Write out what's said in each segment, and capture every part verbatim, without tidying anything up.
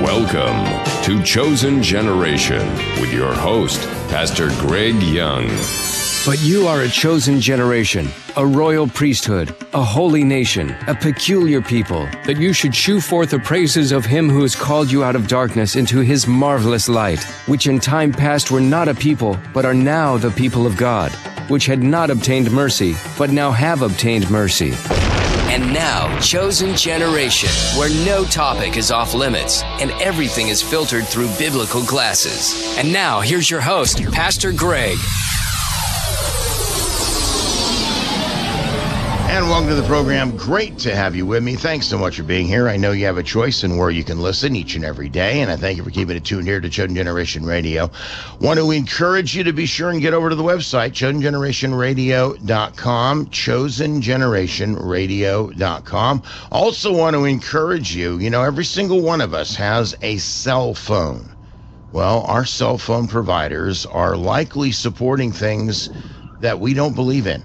Welcome to Chosen Generation with your host, Pastor Greg Young. But you are a chosen generation, a royal priesthood, a holy nation, a peculiar people, that you should shew forth the praises of him who has called you out of darkness into his marvelous light, which in time past were not a people, but are now the people of God, which had not obtained mercy, but now have obtained mercy. And now, Chosen Generation, where no topic is off limits and everything is filtered through biblical glasses. And now, here's your host, Pastor Greg. And welcome to the program. Great to have you with me. Thanks so much for being here. I know you have a choice in where you can listen each and every day, and I thank you for keeping it tuned here to Chosen Generation Radio. Want to encourage you to be sure and get over to the website, chosen generation radio dot com, chosen generation radio dot com. Also want to encourage you, you know, every single one of us has a cell phone. Well, our cell phone providers are likely supporting things that we don't believe in.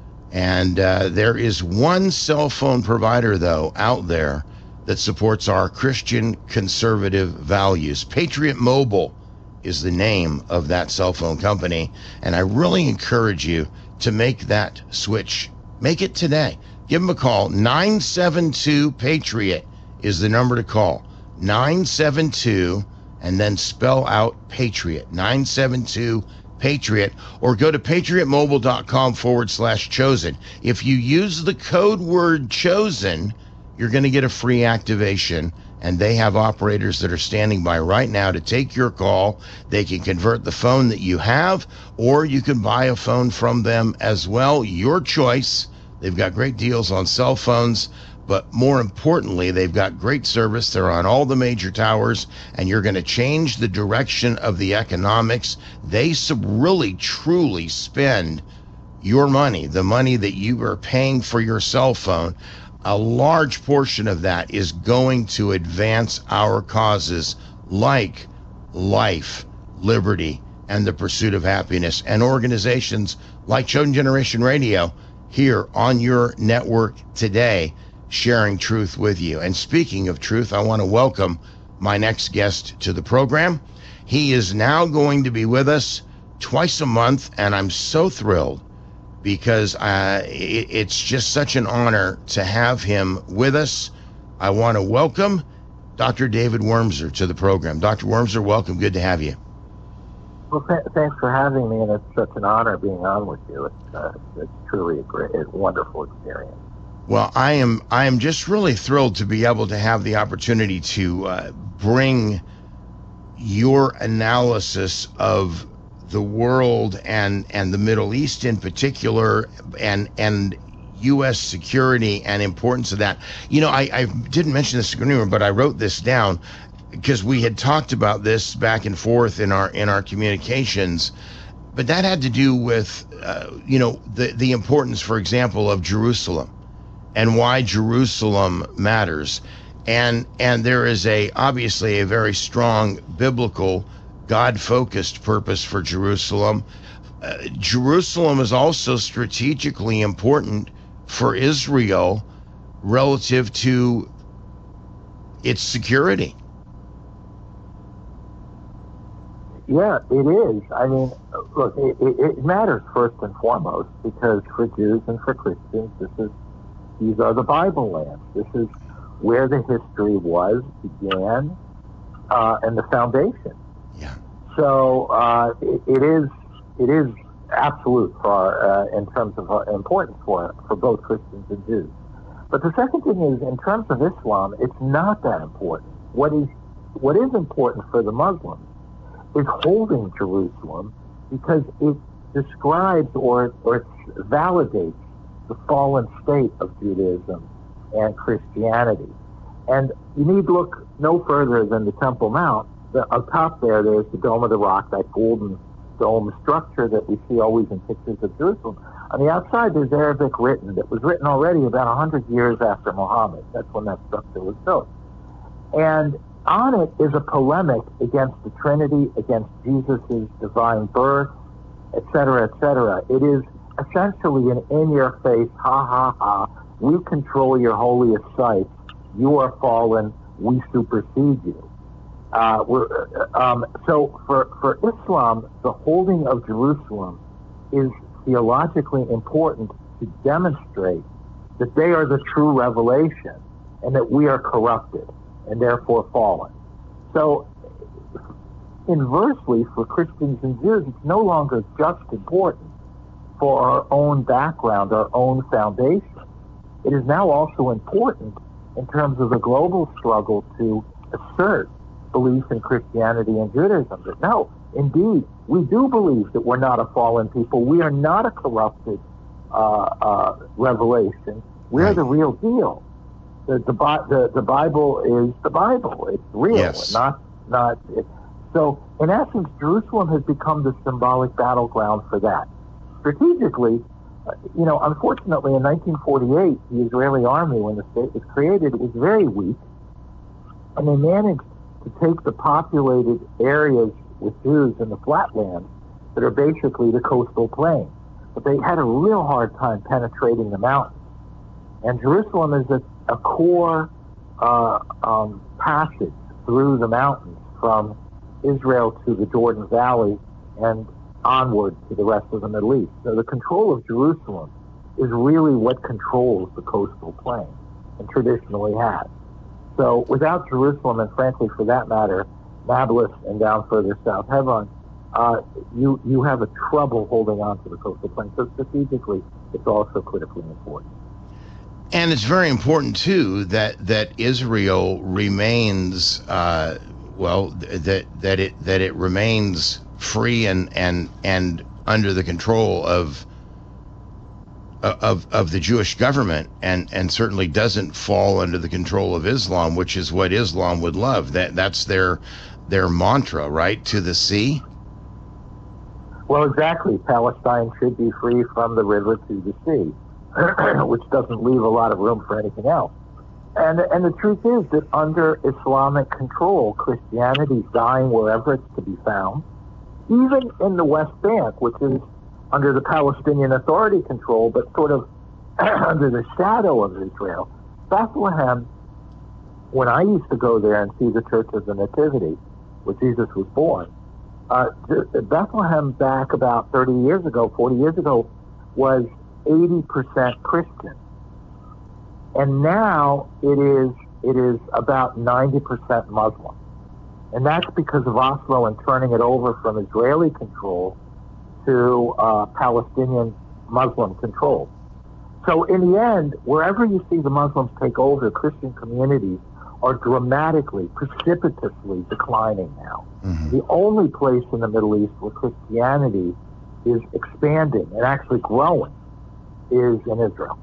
And uh, there is one cell phone provider, though, out there that supports our Christian conservative values. Patriot Mobile is the name of that cell phone company. And I really encourage you to make that switch. Make it today. Give them a call. nine seven two PATRIOT is the number to call. nine seven two, and then spell out Patriot. nine seven two Patriot, or go to patriotmobile.com forward slash chosen. If you use the code word chosen, you're going to get a free activation, and they have operators that are standing by right now to take your call. They can convert the phone that you have, or you can buy a phone from them as well. Your choice. They've got great deals on cell phones, but more importantly, they've got great service. They're on all the major towers, and you're going to change the direction of the economics. They sub- really, truly spend your money, the money that you are paying for your cell phone. A large portion of that is going to advance our causes like life, liberty, and the pursuit of happiness. And organizations like Chosen Generation Radio here on your network today, sharing truth with you. And speaking of truth, I want to welcome my next guest to the program. He is now going to be with us twice a month, and I'm so thrilled because uh, it, it's just such an honor to have him with us. I want to welcome Doctor David Wurmser to the program. Doctor Wurmser, welcome. Good to have you. Well, th- thanks for having me, and it's such an honor being on with you. It's, uh, it's truly a great, a wonderful experience. Well, I am I am just really thrilled to be able to have the opportunity to uh, bring your analysis of the world and, and the Middle East in particular, and and U S security and importance of that. You know, I, I didn't mention this anywhere, but I wrote this down because we had talked about this back and forth in our in our communications. But that had to do with, uh, you know, the, the importance, for example, of Jerusalem, and why Jerusalem matters. And and there is a obviously a very strong biblical, God-focused purpose for Jerusalem. Uh, Jerusalem is also strategically important for Israel relative to its security. Yeah, it is. I mean, look, it, it, it matters first and foremost because for Jews and for Christians, this is These are the Bible lands. This is where the history was, began, uh, and the foundation. Yeah. So uh, it, it is it is absolute for our, uh, in terms of uh, importance for for both Christians and Jews. But the second thing is, in terms of Islam, it's not that important. What is what is important for the Muslims is holding Jerusalem because it describes or or validates the fallen state of Judaism and Christianity. And you need to look no further than the Temple Mount. The, up top there, there's the Dome of the Rock, that golden dome structure that we see always in pictures of Jerusalem. On the outside, there's Arabic written that was written already about one hundred years after Muhammad. That's when that structure was built. And on it is a polemic against the Trinity, against Jesus' divine birth, et cetera, et cetera. It is essentially an in-your-face, ha, ha, ha, we control your holiest sites, you are fallen, we supersede you. Uh, we're, um, so for, for Islam, the holding of Jerusalem is theologically important to demonstrate that they are the true revelation and that we are corrupted and therefore fallen. So inversely, for Christians and Jews, it's no longer just important for our own background, our own foundation. It is now also important in terms of the global struggle to assert belief in Christianity and Judaism. That no, indeed, we do believe that we're not a fallen people. We are not a corrupted uh, uh, revelation. We're Right. the real deal. The, the, the, the Bible is the Bible. It's real, Yes. not not. It, so, in essence, Jerusalem has become the symbolic battleground for that. Strategically, uh, you know, unfortunately, in nineteen forty-eight, the Israeli army, when the state was created, was very weak, and they managed to take the populated areas with Jews in the flatlands that are basically the coastal plain. But they had a real hard time penetrating the mountains. And Jerusalem is a, a core uh, um, passage through the mountains from Israel to the Jordan Valley and onward to the rest of the Middle East. So the control of Jerusalem is really what controls the coastal plain and traditionally has. So without Jerusalem, and frankly, for that matter, Nablus and down further south, Hebron, uh, you you have a trouble holding on to the coastal plain. So strategically, it's also critically important. And it's very important too that that Israel remains uh, well that that it that it remains free and and and under the control of of of the Jewish government, and and certainly doesn't fall under the control of Islam, which is what Islam would love. That that's their their mantra, right? To the sea. Well, exactly. Palestine should be free from the river to the sea, which doesn't leave a lot of room for anything else. And and the truth is that under Islamic control, Christianity is dying wherever it's to be found, even in the West Bank, which is under the Palestinian Authority control, but sort of under the shadow of Israel. Bethlehem, when I used to go there and see the Church of the Nativity, where Jesus was born, uh, Bethlehem back about thirty years ago, forty years ago, was eighty percent Christian. And now it is it is about ninety percent Muslim. And that's because of Oslo and turning it over from Israeli control to uh, Palestinian Muslim control. So in the end, wherever you see the Muslims take over, Christian communities are dramatically, precipitously declining now. Mm-hmm. The only place in the Middle East where Christianity is expanding and actually growing is in Israel.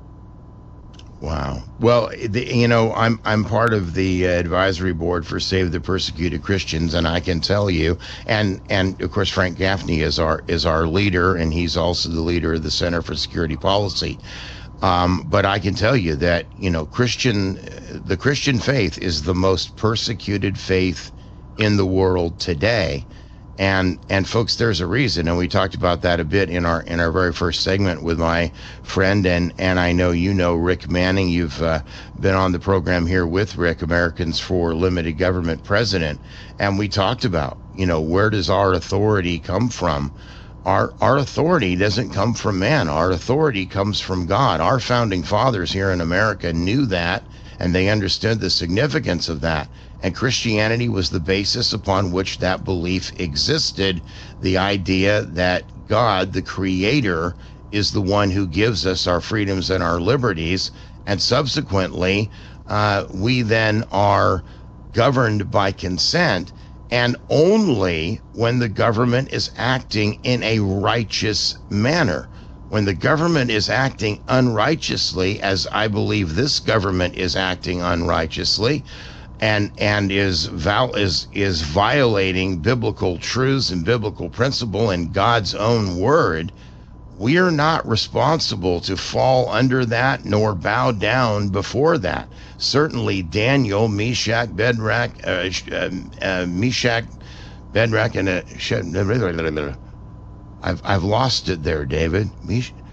Wow. Well, the, you know, I'm I'm part of the uh, advisory board for Save the Persecuted Christians, and I can tell you, and and of course Frank Gaffney is our is our leader, and he's also the leader of the Center for Security Policy. Um, but I can tell you that you know Christian, the Christian faith is the most persecuted faith in the world today. And and folks, there's a reason, and we talked about that a bit in our in our very first segment with my friend, and and I know you know Rick Manning. You've uh, been on the program here with Rick, Americans for Limited Government president, and we talked about you know where does our authority come from? Our our authority doesn't come from man. Our authority comes from God. Our founding fathers here in America knew that, and they understood the significance of that. And Christianity was the basis upon which that belief existed. The idea that God, the Creator, is the one who gives us our freedoms and our liberties. And subsequently, uh, we then are governed by consent, and only when the government is acting in a righteous manner. When the government is acting unrighteously, as I believe this government is acting unrighteously, and and is val is is violating biblical truths and biblical principle and God's own word, we are not responsible to fall under that nor bow down before that. Certainly Daniel, Meshach, Bedrach, uh, uh, uh, Meshach, Bedrach, and uh, I've I've lost it there, David. Mesh,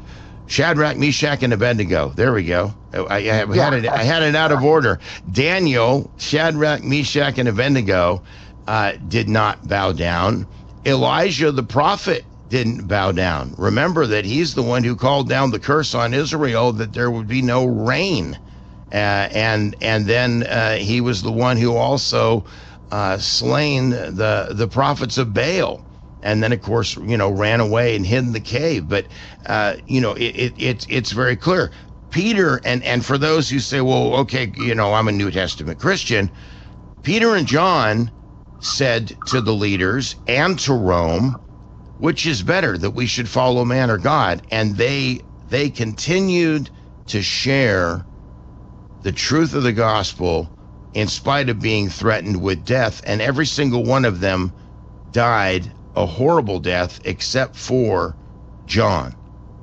Shadrach, Meshach, and Abednego. There we go. I, I, had, yeah. it, I had it out of order. Daniel, Shadrach, Meshach, and Abednego uh, did not bow down. Elijah, the prophet, didn't bow down. Remember that he's the one who called down the curse on Israel that there would be no rain. Uh, and and then uh, he was the one who also uh, slain the, the prophets of Baal. And then, of course, you know, ran away and hid in the cave. But, uh, you know, it, it, it's it's very clear. Peter, and, and for those who say, well, okay, you know, I'm a New Testament Christian, Peter and John said to the leaders and to Rome, which is better, that we should follow man or God? And they they continued to share the truth of the gospel in spite of being threatened with death. And every single one of them died a horrible death, except for John.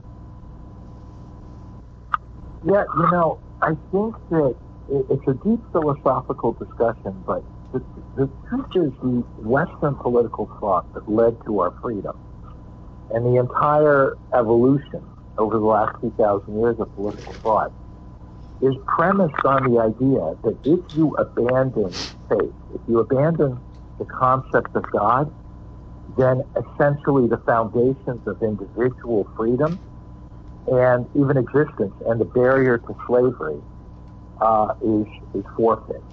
Yeah, you know, I think that it's a deep philosophical discussion, but the, the truth is the Western political thought that led to our freedom and the entire evolution over the last two thousand years of political thought is premised on the idea that if you abandon faith, if you abandon the concept of God, then essentially the foundations of individual freedom and even existence and the barrier to slavery uh, is is forfeit.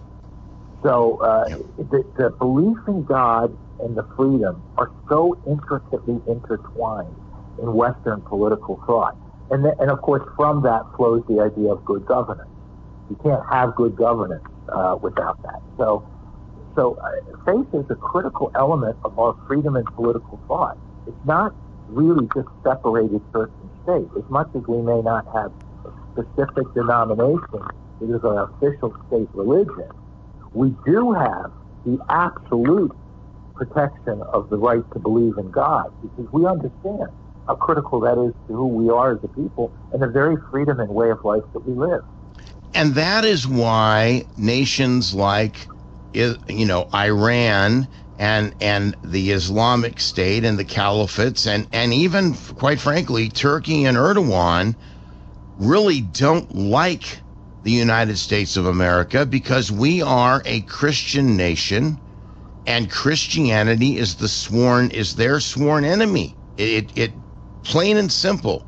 So uh, the, the belief in God and the freedom are so intricately intertwined in Western political thought. And, th- and of course, from that flows the idea of good governance. You can't have good governance uh, without that. So So uh, faith is a critical element of our freedom in political thought. It's not really just separated church and state. As much as we may not have a specific denomination that is our official state religion, we do have the absolute protection of the right to believe in God, because we understand how critical that is to who we are as a people and the very freedom and way of life that we live. And that is why nations like you know, Iran and and the Islamic State and the caliphates and, and even, quite frankly, Turkey and Erdogan really don't like the United States of America, because we are a Christian nation and Christianity is the sworn is their sworn enemy. It it, it plain and simple.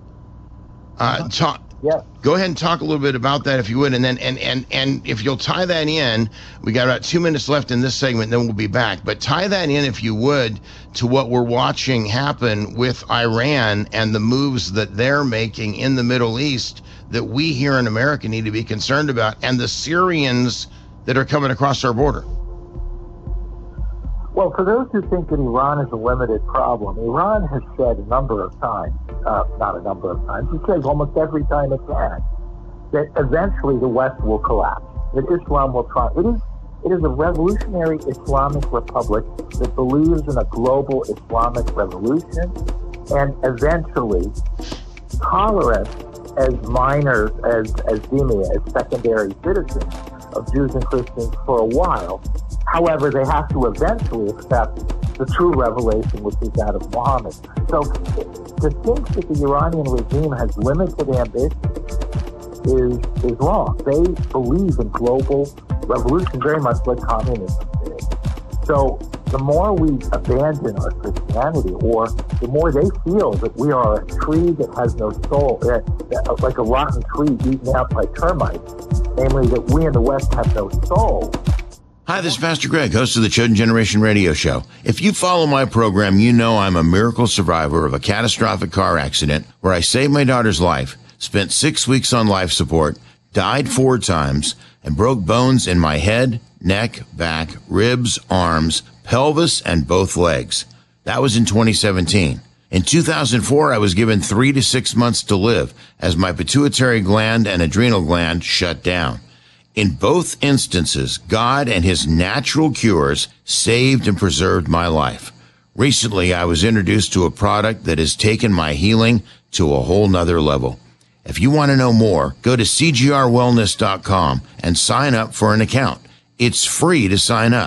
Uh, talk. Yeah. Go ahead and talk a little bit about that, if you would, and then and and and if you'll tie that in, we got about two minutes left in this segment, then we'll be back. But tie that in, if you would, to what we're watching happen with Iran and the moves that they're making in the Middle East that we here in America need to be concerned about, and the Syrians that are coming across our border. Well, for those who think that Iran is a limited problem, Iran has said a number of times, uh, not a number of times, it says almost every time it can, that eventually the West will collapse, that Islam will try. It is, it is a revolutionary Islamic republic that believes in a global Islamic revolution, and eventually tolerance as minors, as, as dhimmi, as secondary citizens of Jews and Christians for a while. However, they have to eventually accept the true revelation, which is that of Muhammad. So to think that the Iranian regime has limited ambition is is wrong. They believe in global revolution very much like communism did. So the more we abandon our Christianity, or the more they feel that we are a tree that has no soul, like a rotten tree eaten out by termites, namely that we in the West have no soul. Hi, this is Pastor Greg, host of the Chosen Generation radio show. If you follow my program, you know I'm a miracle survivor of a catastrophic car accident where I saved my daughter's life, spent six weeks on life support, died four times, and broke bones in my head, neck, back, ribs, arms, pelvis, and both legs. That was in twenty seventeen. In two thousand four, I was given three to six months to live as my pituitary gland and adrenal gland shut down. In both instances, God and his natural cures saved and preserved my life. Recently, I was introduced to a product that has taken my healing to a whole nother level. If you want to know more, go to c g r wellness dot com and sign up for an account. It's free to sign up.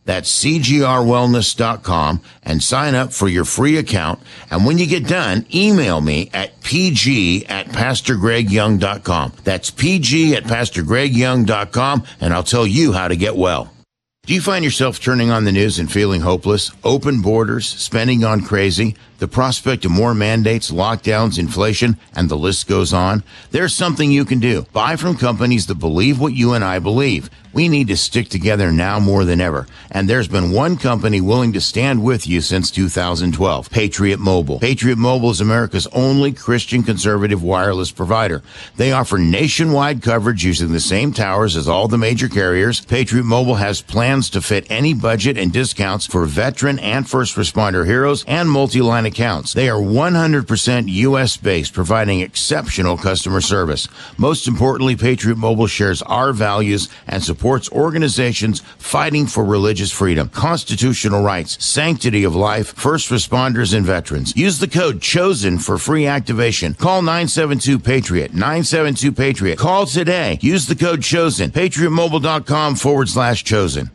That's C G R wellness dot com and sign up for your free account. And when you get done, email me at pg at pastor greg young dot com. That's pg at pastor greg young dot com, and I'll tell you how to get well. Do you find yourself turning on the news and feeling hopeless? Open borders, spending gone crazy, the prospect of more mandates, lockdowns, inflation, and the list goes on? There's something you can do. Buy from companies that believe what you and I believe. We need to stick together now more than ever. And there's been one company willing to stand with you since two thousand twelve, Patriot Mobile. Patriot Mobile is America's only Christian conservative wireless provider. They offer nationwide coverage using the same towers as all the major carriers. Patriot Mobile has plans to fit any budget and discounts for veteran and first responder heroes and multi-line accounts. They are one hundred percent U S based, providing exceptional customer service. Most importantly, Patriot Mobile shares our values and supports organizations fighting for religious freedom, constitutional rights, sanctity of life, first responders, and veterans. Use the code CHOSEN for free activation. Call nine seven two PATRIOT, nine seven two PATRIOT. Call today. Use the code CHOSEN, patriotmobile.com forward slash chosen.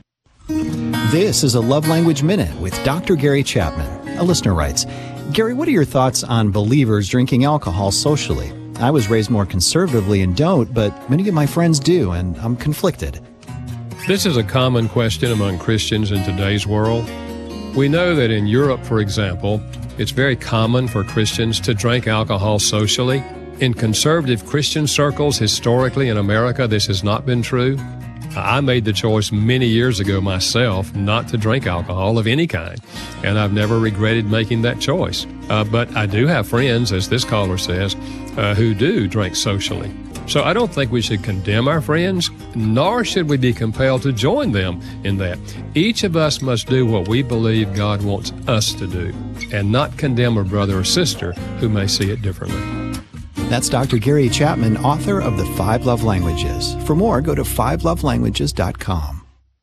This is a Love Language Minute with Doctor Gary Chapman. A listener writes, Gary, what are your thoughts on believers drinking alcohol socially? I was raised more conservatively and don't, but many of my friends do, and I'm conflicted. This is a common question among Christians in today's world. We know that in Europe, for example, it's very common for Christians to drink alcohol socially. In conservative Christian circles, historically in America, this has not been true. I made the choice many years ago myself not to drink alcohol of any kind, and I've never regretted making that choice. Uh, but I do have friends, as this caller says, uh, who do drink socially. So I don't think we should condemn our friends, nor should we be compelled to join them in that. Each of us must do what we believe God wants us to do, and not condemn a brother or sister who may see it differently. That's Doctor Gary Chapman, author of The Five Love Languages. For more, go to five love languages dot com.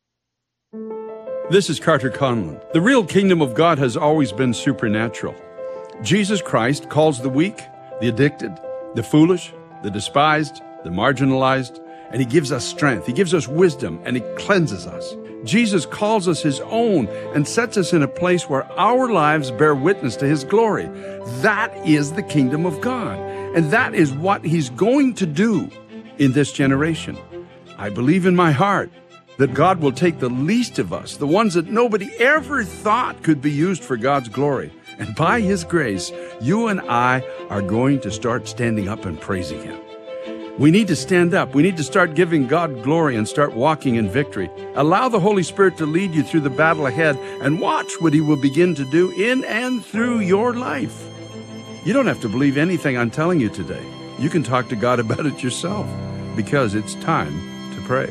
This is Carter Conlon. The real kingdom of God has always been supernatural. Jesus Christ calls the weak, the addicted, the foolish, the despised, the marginalized, and he gives us strength. He gives us wisdom, and he cleanses us. Jesus calls us his own and sets us in a place where our lives bear witness to his glory. That is the kingdom of God. And that is what he's going to do in this generation. I believe in my heart that God will take the least of us, the ones that nobody ever thought could be used for God's glory. And by his grace, you and I are going to start standing up and praising him. We need to stand up. We need to start giving God glory and start walking in victory. Allow the Holy Spirit to lead you through the battle ahead and watch what he will begin to do in and through your life. You don't have to believe anything I'm telling you today. You can talk to God about it yourself, because it's time to pray.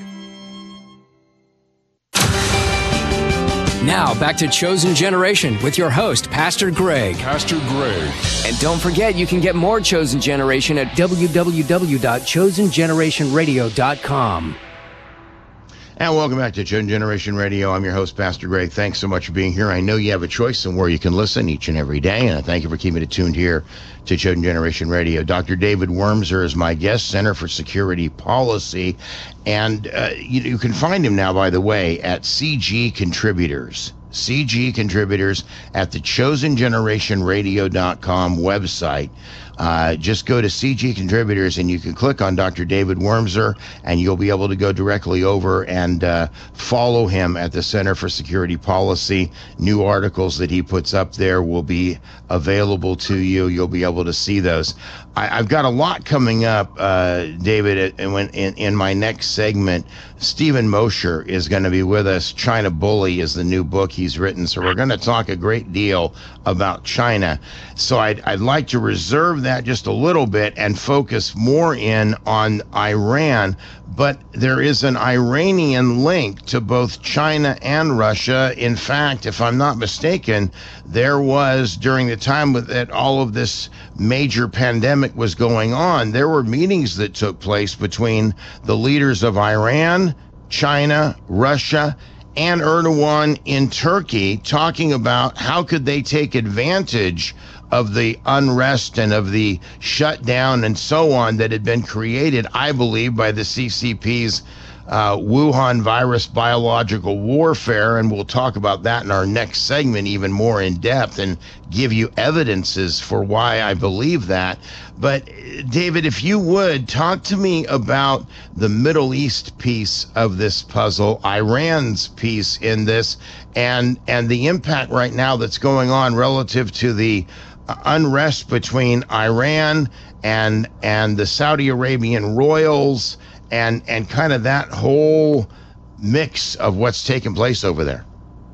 Now, back to Chosen Generation with your host, Pastor Greg. Pastor Greg. And don't forget, you can get more Chosen Generation at w w w dot chosen generation radio dot com. And welcome back to Chosen Generation Radio. I'm your host, Pastor Greg. Thanks so much for being here. I know you have a choice in where you can listen each and every day, and I thank you for keeping it tuned here to Chosen Generation Radio. Doctor David Wormser is my guest, Center for Security Policy, and uh, you, you can find him now, by the way, at C G Contributors. C G Contributors at the chosen generation radio dot com website. Uh, just go to C G Contributors and you can click on Doctor David Wormser, and you'll be able to go directly over and uh, follow him at the Center for Security Policy. New articles that he puts up there will be available to you. You'll be able to see those. I, I've got a lot coming up, uh, David, and when in, in my next segment, Stephen Mosher is going to be with us. China Bully is the new book he's written, so we're going to talk a great deal about China. So I'd, I'd like to reserve that just a little bit and focus more in on Iran. But there is an Iranian link to both China and Russia. In fact, if I'm not mistaken, there was, during the time that all of this major pandemic was going on, there were meetings that took place between the leaders of Iran, China, Russia, and Erdogan in Turkey, talking about how could they take advantage of the unrest and of the shutdown and so on that had been created, I believe, by the C C P's uh, Wuhan virus biological warfare, and we'll talk about that in our next segment even more in depth and give you evidences for why I believe that. But David, if you would, talk to me about the Middle East piece of this puzzle, Iran's piece in this, and and the impact right now that's going on relative to the unrest between Iran and and the Saudi Arabian royals, and and kind of that whole mix of what's taking place over there.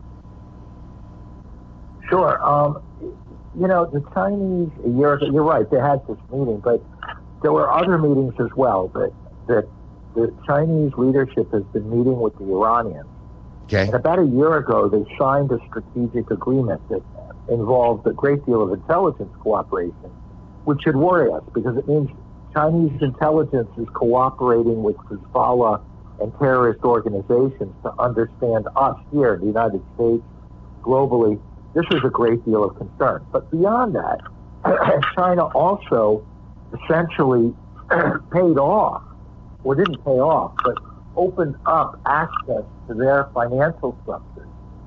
Sure. Um, you know, the Chinese, a year ago, you're right, they had this meeting, but there were other meetings as well that, that the Chinese leadership has been meeting with the Iranians. Okay. And about a year ago, they signed a strategic agreement that involved a great deal of intelligence cooperation, which should worry us because it means Chinese intelligence is cooperating with Hezbollah and terrorist organizations to understand us here in the United States, globally. This was a great deal of concern. But beyond that, China also essentially paid off, or didn't pay off, but opened up access to their financial structures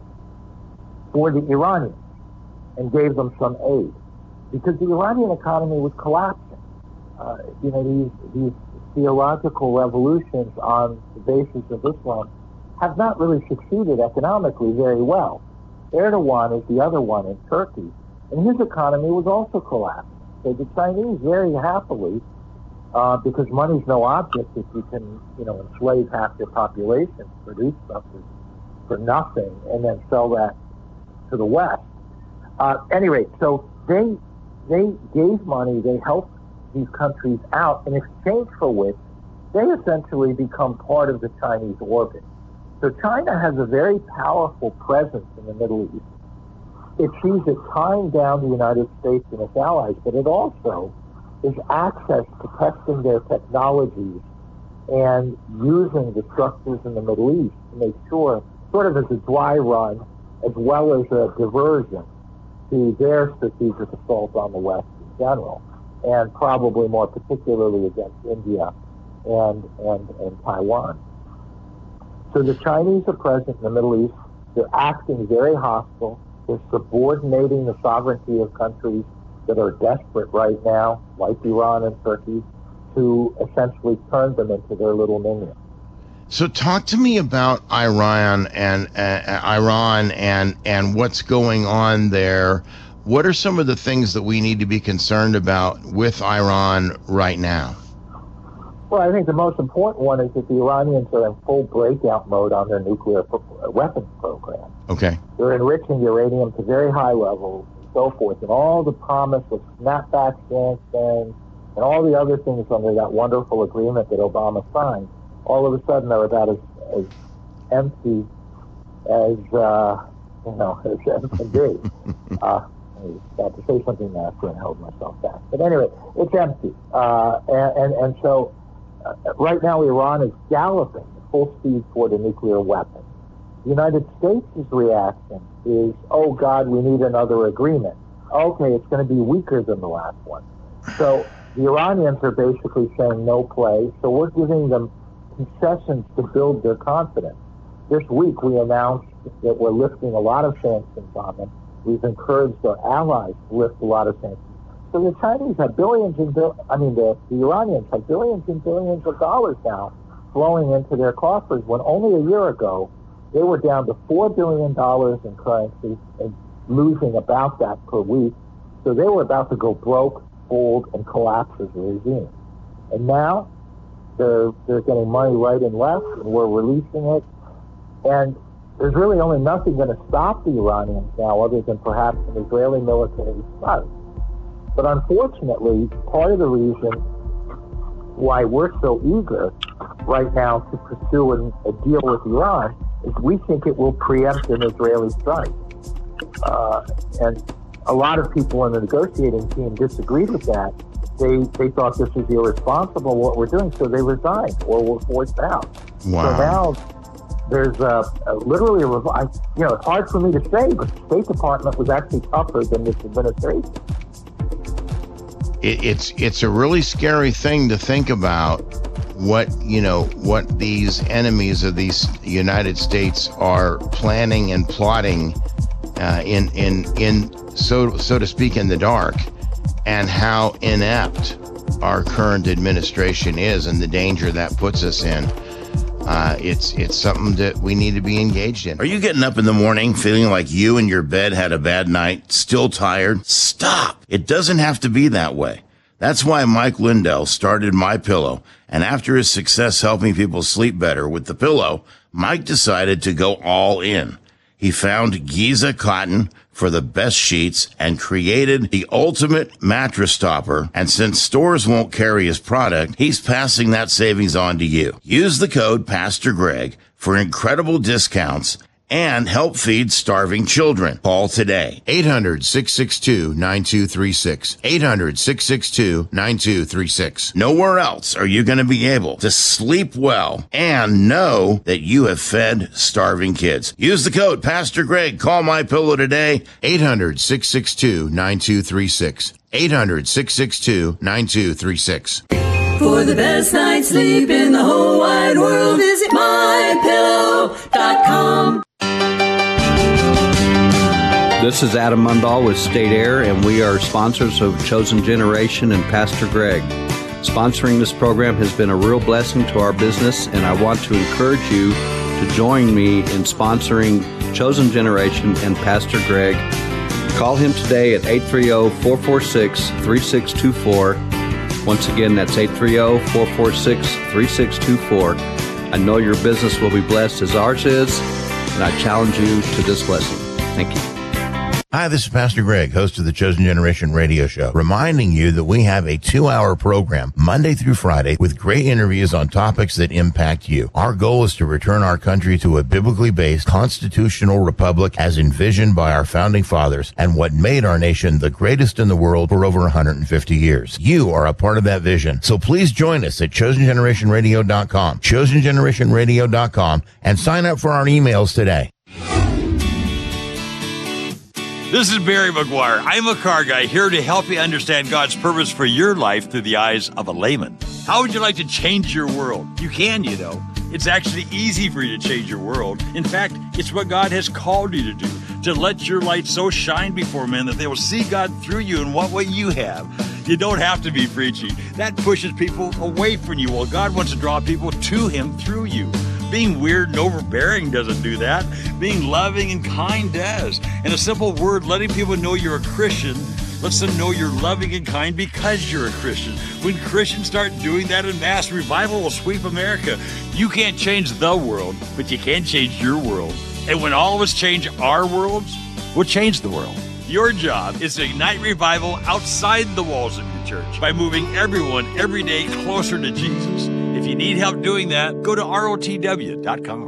for the Iranians and gave them some aid. Because the Iranian economy was collapsing. Uh, you know, these, these theological revolutions on the basis of Islam have not really succeeded economically very well. Erdogan is the other one in Turkey, and his economy was also collapsing. So the Chinese very happily, uh, because money's no object if you can, you know, enslave half your population, produce something for nothing, and then sell that to the West. Uh, anyway, so they they gave money, they helped these countries out, in exchange for which they essentially become part of the Chinese orbit. So China has a very powerful presence in the Middle East. It sees it tying down the United States and its allies, but it also is access to testing their technologies and using the structures in the Middle East to make sure, sort of as a dry run, as well as a diversion to their strategic assault on the West in general, and probably more particularly against India and, and, and Taiwan. So the Chinese are present in the Middle East. They're acting very hostile. They're subordinating the sovereignty of countries that are desperate right now, like Iran and Turkey, to essentially turn them into their little minions. So talk to me about Iran and uh, Iran and and what's going on there. What are some of the things that we need to be concerned about with Iran right now? Well, I think the most important one is that the Iranians are in full breakout mode on their nuclear pro- weapons program. Okay. They're enriching uranium to very high levels and so forth, and all the promise of snapback sanctions and all the other things under that wonderful agreement that Obama signed, all of a sudden are about as, as empty as, uh, you know, as, as can be. uh, I was about to say something nasty and held myself back. But anyway, it's empty. Uh, and, and, and so uh, right now Iran is galloping at full speed toward a nuclear weapon. The United States' reaction is, oh, God, we need another agreement. Okay, it's going to be weaker than the last one. So the Iranians are basically saying no play, so we're giving them concessions to build their confidence. This week we announced that we're lifting a lot of sanctions on them. We've encouraged our allies to lift a lot of sanctions. So the Chinese have billions and bill- I mean, the, the Iranians have billions and billions of dollars now flowing into their coffers when only a year ago they were down to four billion dollars in currency and losing about that per week. So they were about to go broke, fold, and collapse as a regime. And now they're, they're getting money right and left, and we're releasing it. And there's really only nothing going to stop the Iranians now other than perhaps an Israeli military strike. But unfortunately, part of the reason why we're so eager right now to pursue an, a deal with Iran is we think it will preempt an Israeli strike. Uh, and a lot of people in the negotiating team disagreed with that. They they thought this was irresponsible what we're doing, so they resigned or were forced out. Wow. So now there's a, a literally a rev- I, you know, it's hard for me to say, but the State Department was actually tougher than this administration. It, it's it's a really scary thing to think about what, you know, what these enemies of these United States are planning and plotting uh, in, in, in, so, so to speak, in the dark, and how inept our current administration is and the danger that puts us in. Uh, it's it's something that we need to be engaged in. Are you getting up in the morning feeling like you and your bed had a bad night, still tired? Stop. It doesn't have to be that way. That's why Mike Lindell started MyPillow, and after his success helping people sleep better with the pillow, Mike decided to go all in. He found Giza cotton for the best sheets and created the ultimate mattress topper. And since stores won't carry his product, he's passing that savings on to you. Use the code Pastor Greg for incredible discounts and help feed starving children. Call today. eight hundred, six six two, nine two three six. eight hundred, six six two, nine two three six. Nowhere else are you going to be able to sleep well and know that you have fed starving kids. Use the code Pastor Greg. Call MyPillow today. eight hundred, six six two, nine two three six. eight hundred, six six two, nine two three six. For the best night's sleep in the whole wide world, visit my pillow dot com. This is Adam Mundahl with State Air, and we are sponsors of Chosen Generation and Pastor Greg. Sponsoring this program has been a real blessing to our business, and I want to encourage you to join me in sponsoring Chosen Generation and Pastor Greg. Call him today at eight three zero, four four six, three six two four. Once again, that's eight three zero, four four six, three six two four. I know your business will be blessed as ours is, and I challenge you to this blessing. Thank you. Hi, this is Pastor Greg, host of the Chosen Generation radio show, reminding you that we have a two-hour program Monday through Friday with great interviews on topics that impact you. Our goal is to return our country to a biblically based constitutional republic as envisioned by our founding fathers and what made our nation the greatest in the world for over one hundred fifty years. You are a part of that vision, so please join us at chosen generation radio dot com, chosen generation radio dot com, and sign up for our emails today. This is Barry McGuire. I'm a car guy here to help you understand God's purpose for your life through the eyes of a layman. How would you like to change your world? You can, you know. It's actually easy for you to change your world. In fact, it's what God has called you to do, to let your light so shine before men that they will see God through you in what way you have. You don't have to be preachy. That pushes people away from you. Well, God wants to draw people to Him through you. Being weird and overbearing doesn't do that. Being loving and kind does. And a simple word, letting people know you're a Christian, lets them know you're loving and kind because you're a Christian. When Christians start doing that in mass, revival will sweep America. You can't change the world, but you can change your world. And when all of us change our worlds, we'll change the world. Your job is to ignite revival outside the walls of your church by moving everyone every day closer to Jesus. If you need help doing that, go to R O T W dot com.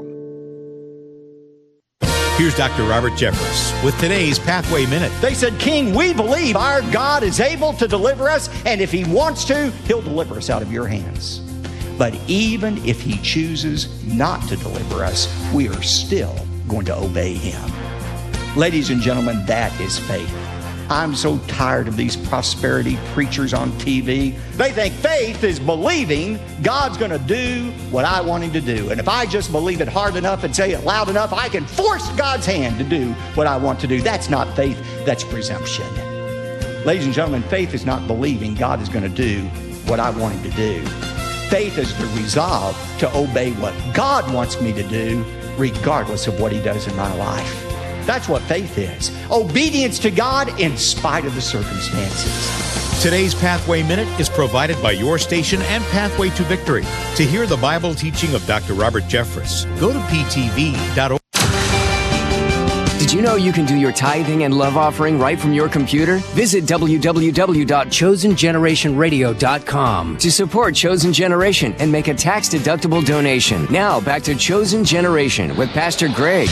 Here's Doctor Robert Jeffress with today's Pathway Minute. They said, King, we believe our God is able to deliver us, and if He wants to, He'll deliver us out of your hands. But even if He chooses not to deliver us, we are still going to obey Him. Ladies and gentlemen, that is faith. I'm so tired of these prosperity preachers on T V. They think faith is believing God's going to do what I want Him to do. And if I just believe it hard enough and say it loud enough, I can force God's hand to do what I want to do. That's not faith, that's presumption. Ladies and gentlemen, faith is not believing God is going to do what I want Him to do. Faith is the resolve to obey what God wants me to do, regardless of what He does in my life. That's what faith is. Obedience to God in spite of the circumstances. Today's Pathway Minute is provided by your station and Pathway to Victory. To hear the Bible teaching of Doctor Robert Jeffress, go to P T V dot org. Did you know you can do your tithing and love offering right from your computer? Visit w w w dot chosen generation radio dot com to support Chosen Generation and make a tax-deductible donation. Now, back to Chosen Generation with Pastor Greg.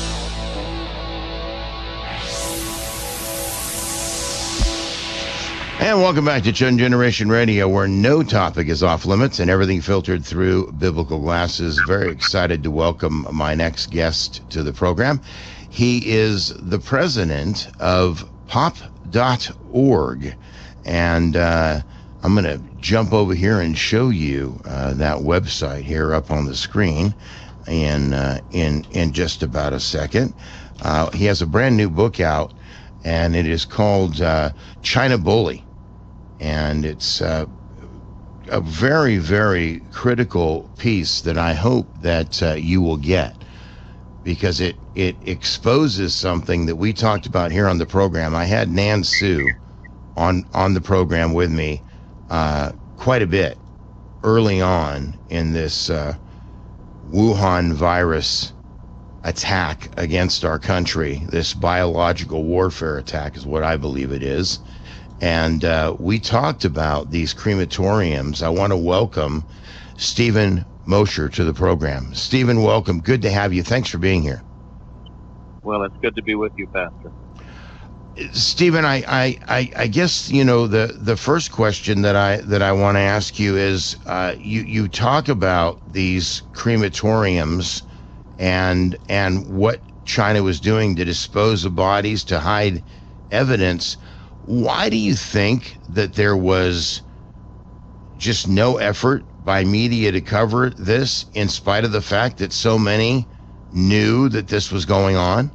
And welcome back to Chosen Generation Radio, where no topic is off limits and everything filtered through biblical glasses. Very excited to welcome my next guest to the program. He is the president of pop dot org. And uh, I'm going to jump over here and show you uh, that website here up on the screen in uh, in in just about a second. Uh, he has a brand new book out, and it is called uh, China Bully, and it's uh, a very, very critical piece that I hope that uh, you will get, because it it exposes something that we talked about here on the program. I had Nan Sue on on the program with me uh, quite a bit early on in this uh, Wuhan virus attack against our country. This biological warfare attack is what I believe it is. And uh, we talked about these crematoriums. I want to welcome Stephen Mosher to the program. Stephen, welcome. Good to have you. Thanks for being here. Well, it's good to be with you, Pastor. Stephen, I, I, I, I guess, you know, the, the first question that I that I want to ask you is, uh, you, you talk about these crematoriums and and what China was doing to dispose of bodies, to hide evidence. Why do you think that there was just no effort by media to cover this, in spite of the fact that so many knew that this was going on?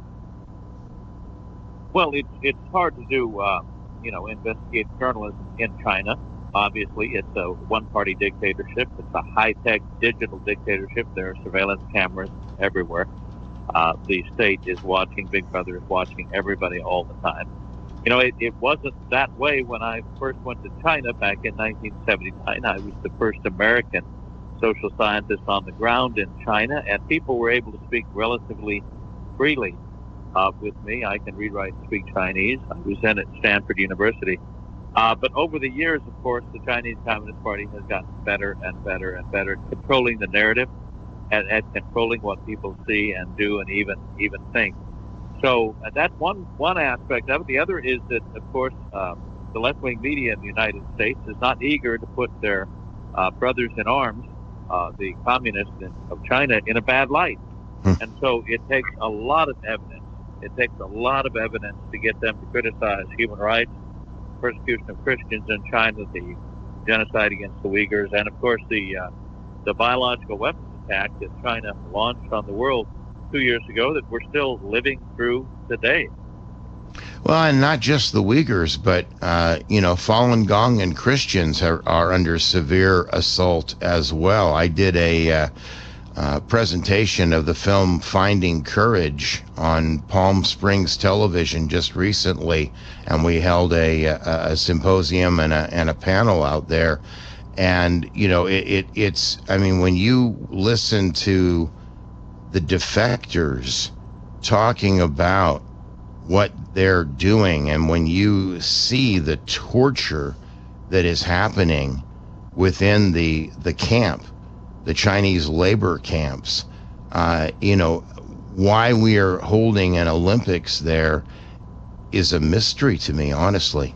Well, it's it's hard to do, uh, you know, investigative journalism in China. Obviously, it's a one-party dictatorship. It's a high-tech digital dictatorship. There are surveillance cameras everywhere. Uh, the state is watching. Big Brother is watching everybody all the time. You know, it, it wasn't that way when I first went to China back in nineteen seventy-nine. I was the first American social scientist on the ground in China, and people were able to speak relatively freely uh, with me. I can read, write, and speak Chinese. I was then at Stanford University. Uh, but over the years, of course, the Chinese Communist Party has gotten better and better and better at controlling the narrative and at controlling what people see and do and even even think. So uh, that's one one aspect of it. The other is that, of course, uh, the left-wing media in the United States is not eager to put their uh, brothers in arms, uh, the communists in, of China, in a bad light. Hmm. And so it takes a lot of evidence. It takes a lot of evidence to get them to criticize human rights, persecution of Christians in China, the genocide against the Uyghurs, and, of course, the uh, the biological weapons attack that China launched on the world two years ago that we're still living through today. Well, and not just the Uyghurs, but, uh, you know, Falun Gong and Christians are, are under severe assault as well. I did a uh, uh, presentation of the film Finding Courage on Palm Springs Television just recently, and we held a, a, a symposium and a, and a panel out there. And, you know, it, it it's, I mean, when you listen to the defectors talking about what they're doing, and when you see the torture that is happening within the the camp, the Chinese labor camps, uh, you know, why we are holding an Olympics there is a mystery to me, honestly.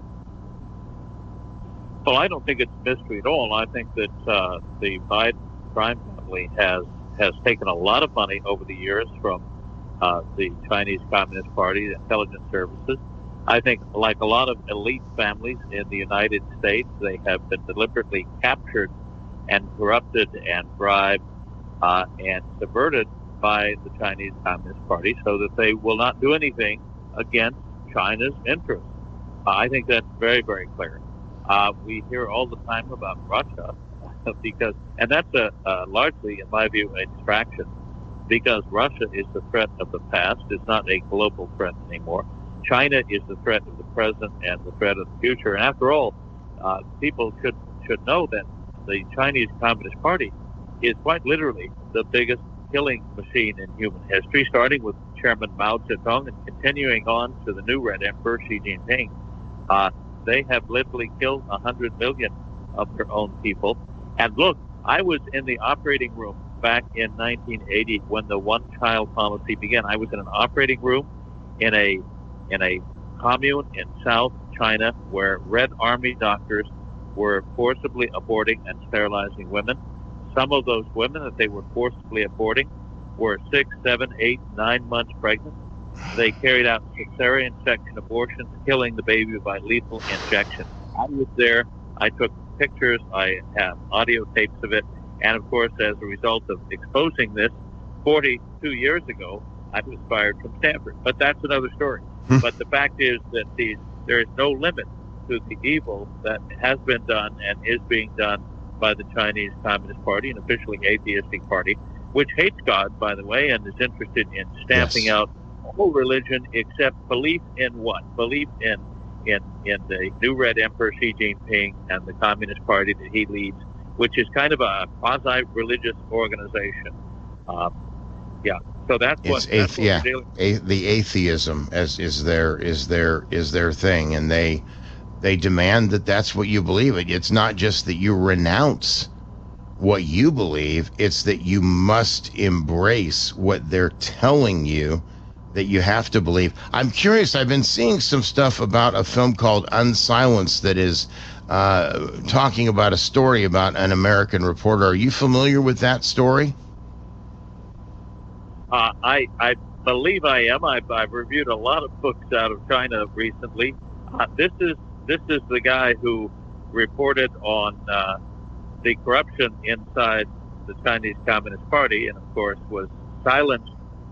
Well, I don't think it's a mystery at all. I think that uh, the Biden crime family has has taken a lot of money over the years from uh, the Chinese Communist Party, the intelligence services. I think, like a lot of elite families in the United States, they have been deliberately captured and corrupted and bribed uh, and subverted by the Chinese Communist Party so that they will not do anything against China's interests. Uh, I think that's very, very clear. Uh, we hear all the time about Russia because, and that's a, uh, largely, in my view, a distraction, because Russia is the threat of the past. It's not a global threat anymore. China is the threat of the present and the threat of the future. And after all, uh, people should should know that the Chinese Communist Party is quite literally the biggest killing machine in human history, starting with Chairman Mao Zedong and continuing on to the new Red Emperor, Xi Jinping. Uh, they have literally killed one hundred million of their own people. And look, I was in the operating room back in nineteen eighty when the one-child policy began. I was in an operating room in a in a commune in South China where Red Army doctors were forcibly aborting and sterilizing women. Some of those women that they were forcibly aborting were six, seven, eight, nine months pregnant. They carried out cesarean section abortions, killing the baby by lethal injection. I was there I took pictures. I have audio tapes of it. And, of course, as a result of exposing this forty-two years ago, I was fired from Stanford. But that's another story. But the fact is that these, there is no limit to the evil that has been done and is being done by the Chinese Communist Party, an officially atheistic party, which hates God, by the way, and is interested in stamping Yes. out all religion except belief in what? Belief in, in, in the new Red Emperor Xi Jinping and the Communist Party that he leads, which is kind of a quasi-religious organization. Um, yeah, so that's what, It's that's athe- what yeah, we're dealing with. a- the atheism as is their is their is their thing, and they they demand that that's what you believe. It. It's not just that you renounce what you believe; it's that you must embrace what they're telling you that you have to believe. I'm curious. I've been seeing some stuff about a film called Unsilenced that is uh, talking about a story about an American reporter. Are you familiar with that story? Uh, I, I believe I am. I've, I've reviewed a lot of books out of China recently. Uh, this is this is the guy who reported on uh, the corruption inside the Chinese Communist Party, and of course was silenced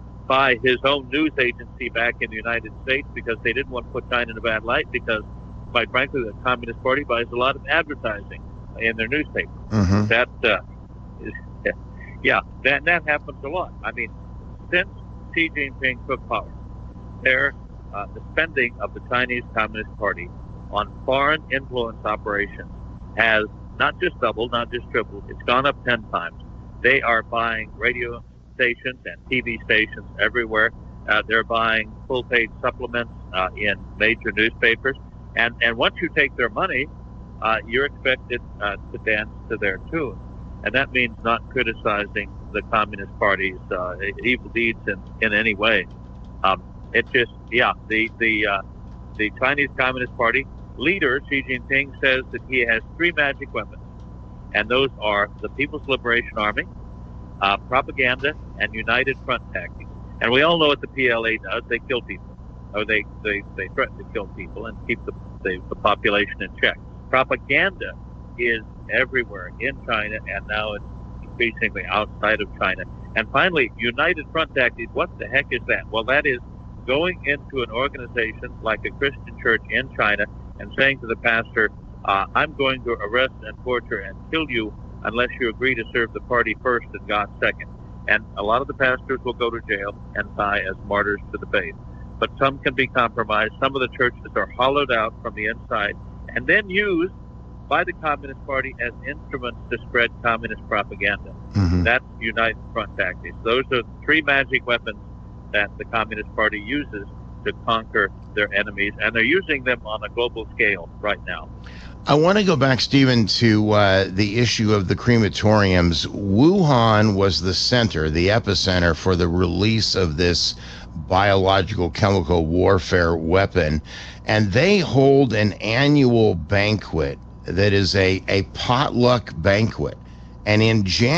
by his own news agency back in the United States because they didn't want to put China in a bad light. Because, quite frankly, the Communist Party buys a lot of advertising in their newspaper. Mm-hmm. That, uh, is, yeah, that that happens a lot. I mean. Since Xi Jinping took power, their, uh, the spending of the Chinese Communist Party on foreign influence operations has not just doubled, not just tripled, it's gone up ten times. They are buying radio stations and T V stations everywhere. Uh, they're buying full-page supplements uh, in major newspapers. And, and once you take their money, uh, you're expected uh, to dance to their tune. And that means not criticizing the Communist Party's uh, evil deeds in, in any way. Um, it just, yeah, the the uh, the Chinese Communist Party leader, Xi Jinping, says that he has three magic weapons. And those are the People's Liberation Army, uh, propaganda, and United Front tactics. And we all know what the P L A does. They kill people, or they, they, they threaten to kill people and keep the, the, the population in check. Propaganda is everywhere in China, and now it's increasingly outside of China. And finally, United Front tactics, what the heck is that? Well, that is going into an organization like a Christian church in China and saying to the pastor, uh, I'm going to arrest and torture and kill you unless you agree to serve the party first and God second. And a lot of the pastors will go to jail and die as martyrs to the faith. But some can be compromised. Some of the churches are hollowed out from the inside and then used by the Communist Party as instruments to spread communist propaganda. Mm-hmm. That's United Front tactics. Those are the three magic weapons that the Communist Party uses to conquer their enemies, and they're using them on a global scale right now. I want to go back, Stephen, to uh, the issue of the crematoriums. Wuhan was the center, the epicenter for the release of this biological chemical warfare weapon, and they hold an annual banquet that is a, a potluck banquet. And in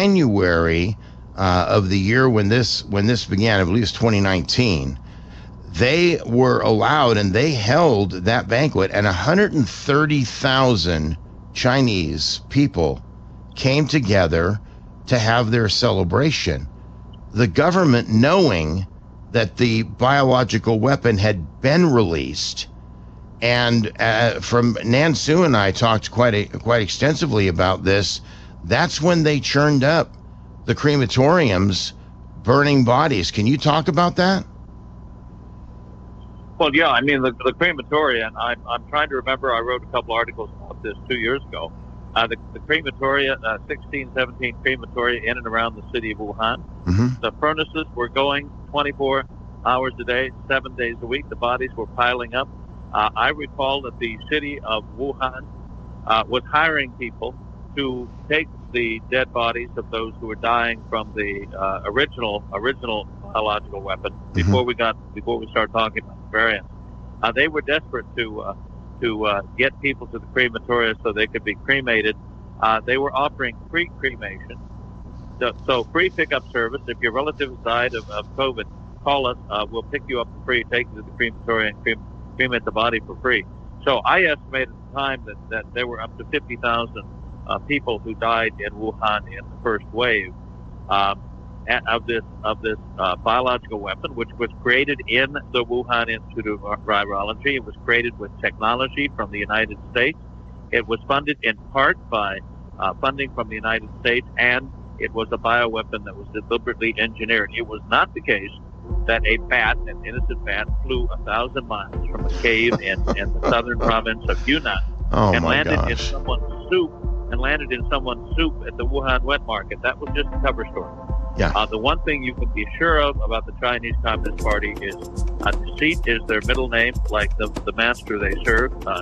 January uh, of the year when this when this began, I believe it's twenty nineteen, they were allowed and they held that banquet, and one hundred thirty thousand Chinese people came together to have their celebration. The government, knowing that the biological weapon had been released, and uh, from Nansu and I talked quite a, quite extensively about this. That's when they churned up the crematoriums, burning bodies. Can you talk about that? Well, yeah, I mean, the, the crematoria, and I'm, I'm trying to remember, I wrote a couple articles about this two years ago. Uh, the, the crematoria, uh, sixteen, seventeen crematoria in and around the city of Wuhan. Mm-hmm. The furnaces were going twenty-four hours a day, seven days a week. The bodies were piling up. Uh, I recall that the city of Wuhan uh, was hiring people to take the dead bodies of those who were dying from the uh, original original biological weapon before we got before we started talking about the variants. Uh, they were desperate to uh, to uh, get people to the crematoria so they could be cremated. Uh, they were offering free cremation, so, so free pickup service. If your relative has died of, of COVID, call us. Uh, we'll pick you up for free, take you to the crematoria, and crem- cremate the body for free. So I estimate at the time that, that there were up to fifty thousand uh, people who died in Wuhan in the first wave um, of this of this uh, biological weapon, which was created in the Wuhan Institute of Virology. It was created with technology from the United States. It was funded in part by uh, funding from the United States, and it was a bioweapon that was deliberately engineered. It was not the case that a bat, an innocent bat, flew a thousand miles from a cave in, in the southern province of Yunnan Oh, and my landed gosh. in someone's soup and landed in someone's soup at the Wuhan wet market. That was just a cover story. Yeah. Uh, the one thing you can be sure of about the Chinese Communist Party is uh, deceit is their middle name, like the the master they serve. Uh,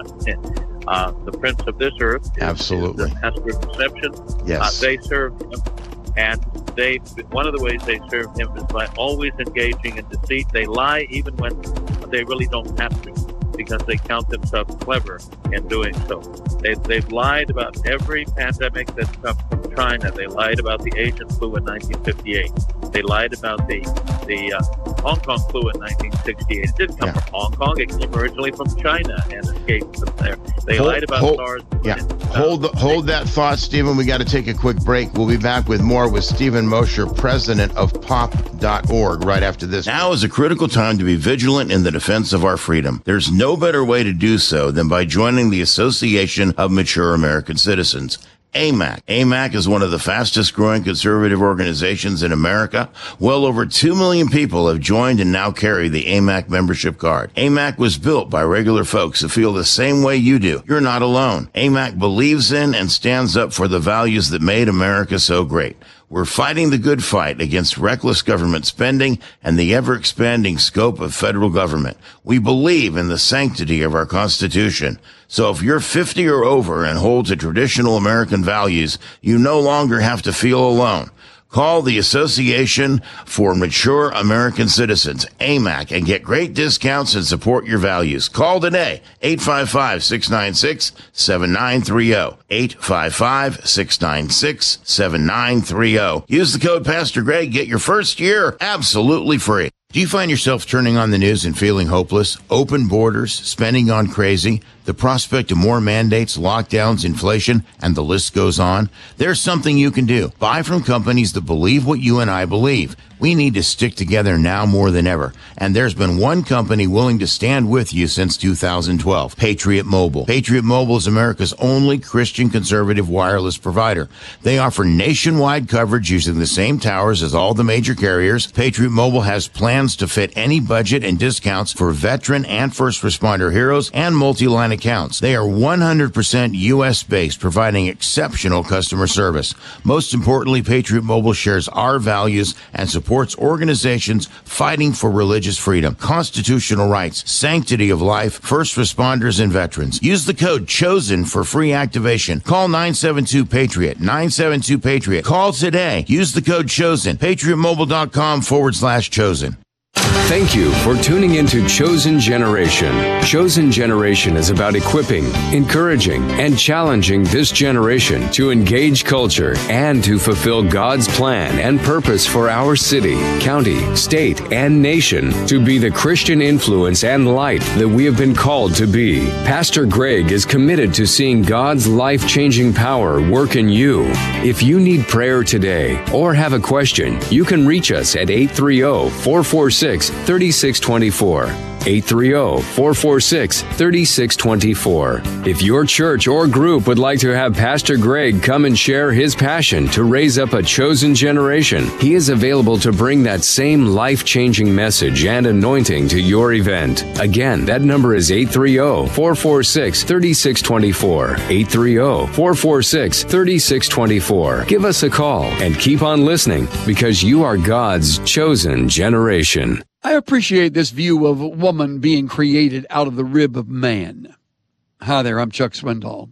uh, the prince of this earth is, Absolutely. is the master of deception. Yes. Uh, they serve him, and they one of the ways they serve him is by always engaging in deceit. They lie even when they really don't have to, because they count themselves clever in doing so. They, they've lied about every pandemic that's come from China. They lied about the Asian flu in nineteen fifty-eight. They lied about the the uh, Hong Kong flu in nineteen sixty-eight. It didn't come Yeah. from Hong Kong. It came originally from China and escaped from there. They Hold- lied about hold- SARS. Yeah, hold the, hold that thought, Stephen. We got to take a quick break. We'll be back with more with Stephen Mosher, president of pop dot org, right after this. Now is a critical time to be vigilant in the defense of our freedom. There's no better way to do so than by joining the Association of Mature American Citizens, A M A C. A M A C is one of the fastest growing conservative organizations in America. Well over two million people have joined and now carry the A M A C membership card. A M A C was built by regular folks who feel the same way you do. You're not alone. A M A C believes in and stands up for the values that made America so great. We're fighting the good fight against reckless government spending and the ever-expanding scope of federal government. We believe in the sanctity of our Constitution. So if you're fifty or over and hold to traditional American values, you no longer have to feel alone. Call the Association for Mature American Citizens, A M A C, and get great discounts and support your values. Call today, eight five five, six nine six, seven nine three zero, eight five five, six nine six, seven nine three zero. Use the code Pastor Greg, get your first year absolutely free. Do you find yourself turning on the news and feeling hopeless? Open borders, spending gone crazy, the prospect of more mandates, lockdowns, inflation, and the list goes on? There's something you can do. Buy from companies that believe what you and I believe. We need to stick together now more than ever. And there's been one company willing to stand with you since two thousand twelve, Patriot Mobile. Patriot Mobile is America's only Christian conservative wireless provider. They offer nationwide coverage using the same towers as all the major carriers. Patriot Mobile has plans to fit any budget and discounts for veteran and first responder heroes and multi-line accounts. They are one hundred percent U S based, providing exceptional customer service. Most importantly, Patriot Mobile shares our values and supports organizations fighting for religious freedom, constitutional rights, sanctity of life, first responders, and veterans. Use the code CHOSEN for free activation. Call nine seven two PATRIOT, nine seven two PATRIOT. Call today. Use the code CHOSEN, patriotmobile.com forward slash chosen. Thank you for tuning into Chosen Generation. Chosen Generation is about equipping, encouraging, and challenging this generation to engage culture and to fulfill God's plan and purpose for our city, county, state, and nation to be the Christian influence and light that we have been called to be. Pastor Greg is committed to seeing God's life-changing power work in you. If you need prayer today or have a question, you can reach us at eight three zero, four four six, three six two four. eight three zero, four four six, three six two four. If your church or group would like to have Pastor Greg come and share his passion to raise up a chosen generation, he is available to bring that same life-changing message and anointing to your event. Again, that number is eight three zero, four four six, three six two four. eight three zero, four four six, three six two four. Give us a call and keep on listening, because you are God's chosen generation. I appreciate this view of a woman being created out of the rib of man. Hi there, I'm Chuck Swindoll.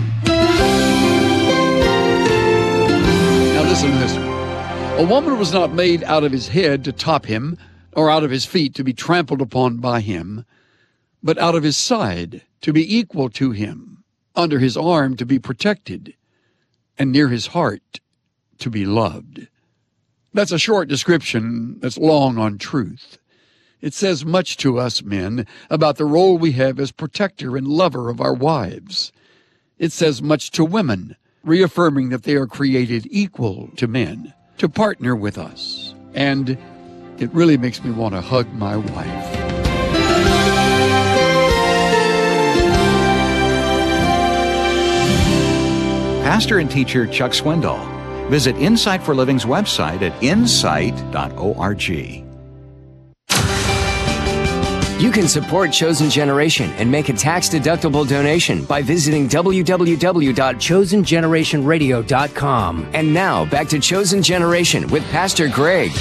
Now listen to this. A woman was not made out of his head to top him, or out of his feet to be trampled upon by him, but out of his side to be equal to him, under his arm to be protected, and near his heart to be loved. That's a short description that's long on truth. It says much to us men about the role we have as protector and lover of our wives. It says much to women, reaffirming that they are created equal to men, to partner with us. And it really makes me want to hug my wife. Pastor and teacher Chuck Swindoll. Visit Insight for Living's website at insight dot org. You can support Chosen Generation and make a tax-deductible donation by visiting w w w dot chosen generation radio dot com. And now, back to Chosen Generation with Pastor Greg.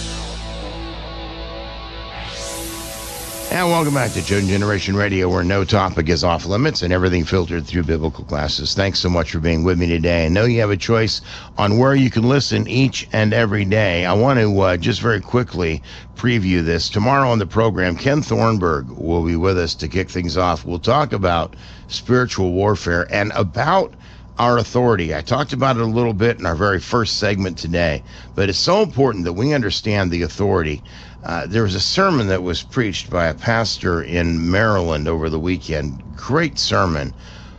And welcome back to Chosen Generation Radio, where no topic is off limits and everything filtered through biblical glasses. Thanks so much for being with me today. I know you have a choice on where you can listen each and every day. I want to uh, just very quickly preview this. Tomorrow on the program, Ken Thornburg will be with us to kick things off. We'll talk about spiritual warfare and about our authority. I talked about it a little bit in our very first segment today, but it's so important that we understand the authority. Uh, there was a sermon that was preached by a pastor in Maryland over the weekend, great sermon,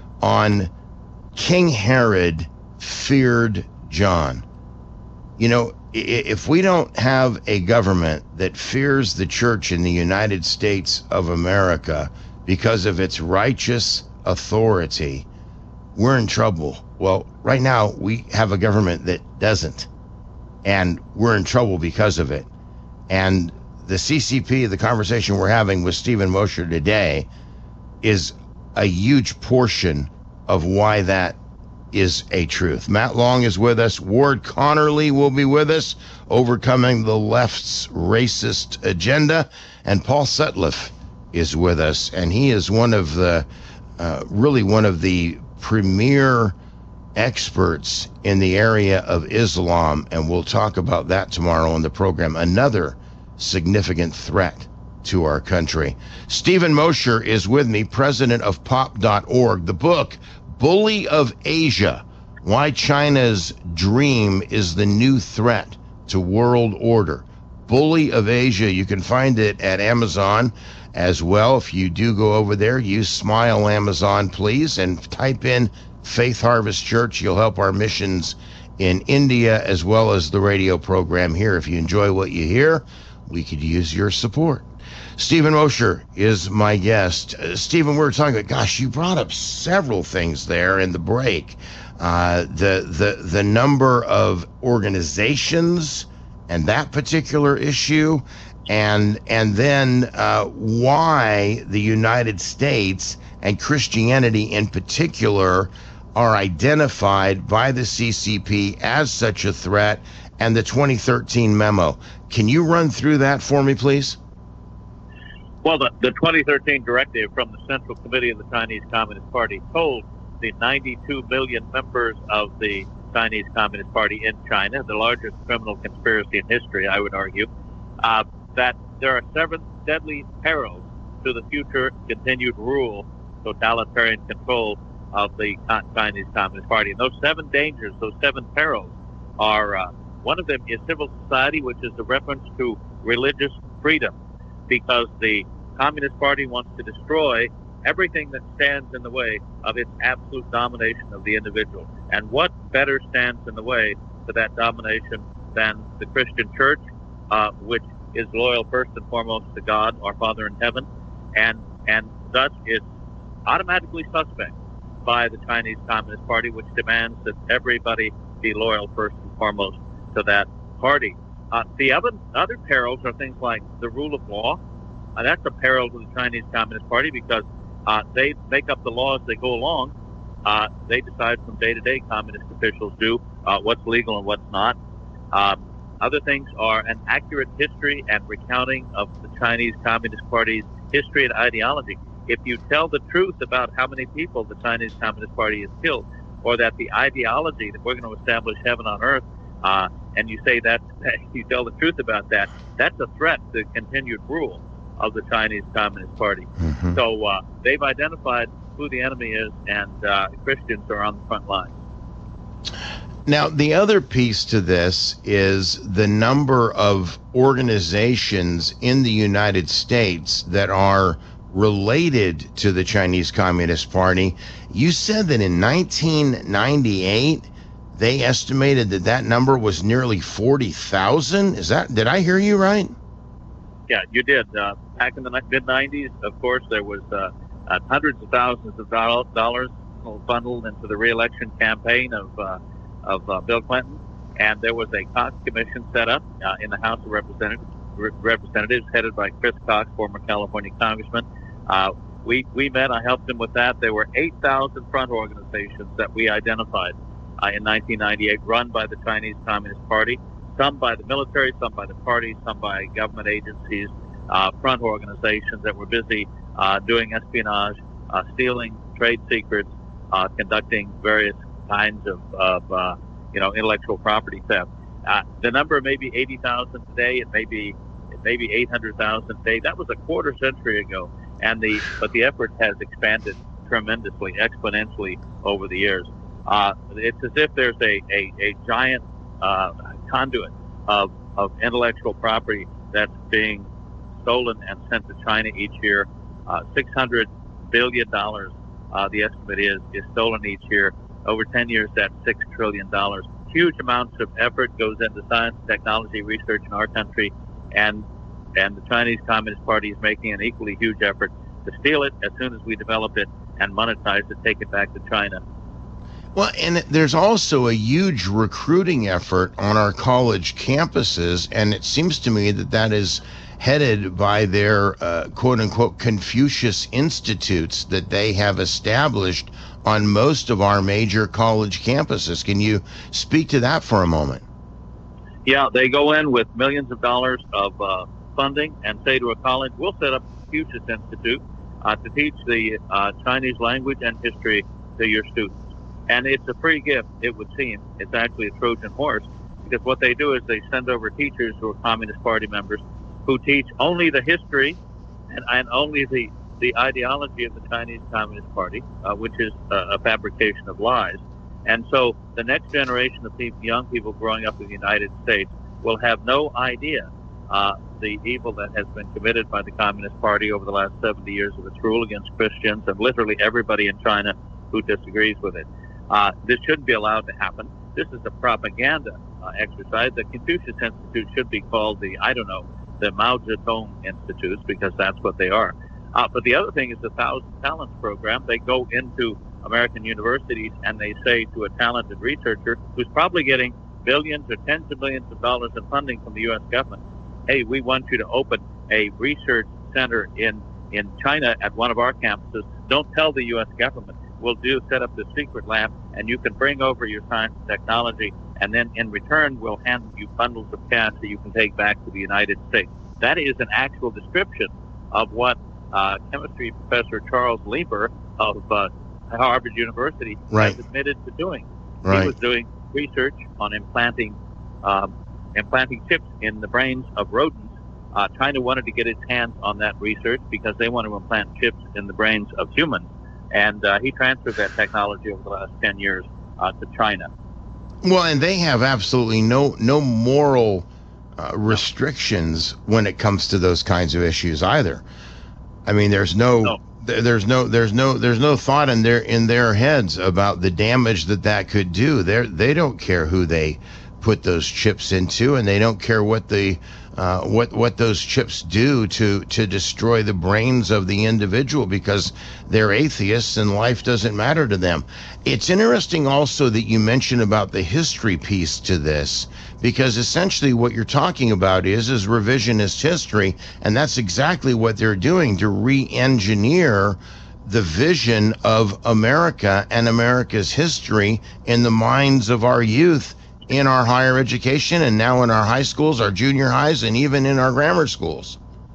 on King Herod feared John. You know, if we don't have a government that fears the church in the United States of America because of its righteous authority, we're in trouble. Well, right now we have a government that doesn't, and we're in trouble because of it. And the C C P, the conversation we're having with Stephen Mosher today, is a huge portion of why that is a truth. Matt Long is with us. Ward Connerly will be with us, overcoming the left's racist agenda. And Paul Sutliff is with us, and he is one of the, uh, really one of the premier experts in the area of Islam, and we'll talk about that tomorrow on the program. Another significant threat to our country. Stephen Mosher is with me, president of pop dot org. The book, Bully of Asia, Why China's Dream is the New Threat to World Order. Bully of Asia. You can find it at Amazon as well. If you do go over there, use Smile Amazon, please, and type in Faith Harvest Church. You'll help our missions in India as well as the radio program here. If you enjoy what you hear, we could use your support. Stephen Mosher is my guest. Uh, Stephen, we were talking about, gosh, you brought up several things there in the break. Uh, the, the, the number of organizations and that particular issue, and, and then uh, why the United States and Christianity in particular are identified by the C C P as such a threat, and the twenty thirteen memo. Can you run through that for me, please? Well, the, the twenty thirteen directive from the Central Committee of the Chinese Communist Party told the ninety-two million members of the Chinese Communist Party in China, the largest criminal conspiracy in history, I would argue, uh, that there are seven deadly perils to the future continued rule, totalitarian control of the Chinese Communist Party. And those seven dangers, those seven perils are, uh, one of them is civil society, which is a reference to religious freedom, because the Communist Party wants to destroy everything that stands in the way of its absolute domination of the individual. And what better stands in the way to that domination than the Christian church, uh, which is loyal first and foremost to God, our Father in heaven, and, and thus is automatically suspect by the Chinese Communist Party, which demands that everybody be loyal first and foremost to that party. Uh, the other, other perils are things like the rule of law. Uh, that's a peril to the Chinese Communist Party because uh, they make up the law as they go along. Uh, they decide from day to day, communist officials do, uh, what's legal and what's not. Um, other things are an accurate history and recounting of the Chinese Communist Party's history and ideology. If you tell the truth about how many people the Chinese Communist Party has killed, or that the ideology that we're going to establish heaven on earth, uh, and you say that, you tell the truth about that, that's a threat to continued rule of the Chinese Communist Party. Mm-hmm. So uh, they've identified who the enemy is, and uh, Christians are on the front line. Now, the other piece to this is the number of organizations in the United States that are related to the Chinese Communist Party. You said that in nineteen ninety-eight, they estimated that that number was nearly forty thousand. Is that, did I hear you right? Yeah, you did. Uh, back in the mid nineties, of course, there was uh, uh, hundreds of thousands of dollars bundled into the re-election campaign of uh, of uh, Bill Clinton, and there was a Cox Commission set up uh, in the House of Representatives, Representatives headed by Chris Cox, former California congressman. Uh, we we met. I helped him with that. There were eight thousand front organizations that we identified uh, in nineteen ninety-eight, run by the Chinese Communist Party. Some by the military, some by the party, some by government agencies, uh, front organizations that were busy uh, doing espionage, uh, stealing trade secrets, uh, conducting various kinds of, of uh, you know, intellectual property theft. Uh, the number may be eighty thousand today. It may be it may be eight hundred thousand today. That was a quarter century ago, and the but the effort has expanded tremendously, exponentially over the years. Uh, it's as if there's a a, a giant uh, conduit of, of intellectual property that's being stolen and sent to China each year. Uh, six hundred billion dollars, uh, the estimate is, is stolen each year. Over ten years, that's six trillion dollars. Huge amounts of effort goes into science and technology research in our country, and and the Chinese Communist Party is making an equally huge effort to steal it as soon as we develop it and monetize it, take it back to China. Well, and there's also a huge recruiting effort on our college campuses, and it seems to me that that is headed by their uh, quote-unquote Confucius Institutes that they have established on most of our major college campuses. Can you speak to that for a moment? Yeah, they go in with millions of dollars of uh, funding and say to a college, we'll set up a Confucius Institute uh, to teach the uh, Chinese language and history to your students. And it's a free gift, it would seem. It's actually a Trojan horse, because what they do is they send over teachers who are Communist Party members who teach only the history and, and only the, the ideology of the Chinese Communist Party, uh, which is a, a fabrication of lies. And so the next generation of people, young people growing up in the United States will have no idea uh, the evil that has been committed by the Communist Party over the last seventy years of its rule against Christians and literally everybody in China who disagrees with it. Uh, this shouldn't be allowed to happen. This is a propaganda uh, exercise. The Confucius Institute should be called the, I don't know, the Mao Zedong Institutes, because that's what they are. Uh, but the other thing is the Thousand Talents program. They go into American universities and they say to a talented researcher who's probably getting billions or tens of millions of dollars in funding from the U S government, hey, we want you to open a research center in, in China at one of our campuses. Don't tell the U S government. We'll do set up the secret lab, and you can bring over your science and technology, and then in return, we'll hand you bundles of cash that you can take back to the United States. That is an actual description of what uh, chemistry professor Charles Lieber of uh, Harvard University right. has admitted to doing. Right. He was doing research on implanting um, implanting chips in the brains of rodents. Uh, China wanted to get its hands on that research because they want to implant chips in the brains of humans. And uh, he transferred that technology over the last ten years uh, to China. Well, and they have absolutely no no moral uh, restrictions when it comes to those kinds of issues either. I mean, there's no, no. Th- there's no there's no there's no thought in their in their heads about the damage that that could do. They they don't care who they put those chips into, and they don't care what the uh, what what those chips do to to destroy the brains of the individual, because they're atheists and life doesn't matter to them. It's interesting also that you mentioned about the history piece to this, because essentially what you're talking about is is revisionist history, and that's exactly what they're doing to re-engineer the vision of America and America's history in the minds of our youth in our higher education, and now in our high schools, our junior highs, and even in our grammar schools.